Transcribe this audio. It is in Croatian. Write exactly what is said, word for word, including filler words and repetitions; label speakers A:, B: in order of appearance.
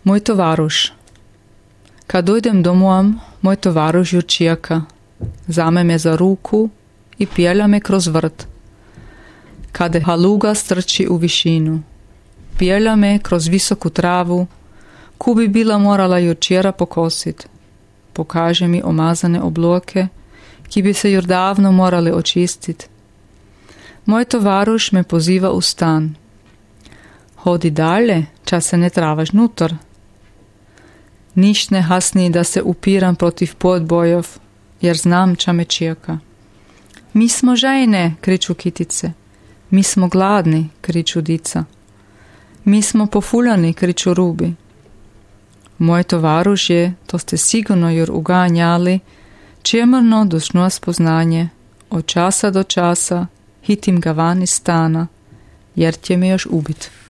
A: Moj tovaruš. Kad dojdem domuam, moj tovaruš ju čijaka. Zame me za ruku i pjelja me kroz vrt. Kada haluga strči u višinu. Pjelja me kroz visoku travu, ku bi bila morala jučera pokosit. Pokaže mi omazane obloke, ki bi se jur davno morali očistit. Moj tovaruš me poziva u stan. Hodi dalje, ča se ne travaš nutor. Ništ ne hasni da se upiram protiv podbojov, jer znam ča me čijaka. Mi smo žejne, kriču kitice. Mi smo gladni, kriču dica. Mi smo pofuljani, kriču rubi. Moj tovaruš je, to ste sigurno jur uganjali, čemrno došnua spoznanje, od časa do časa hitim ga van iz stana, jer će me još ubit.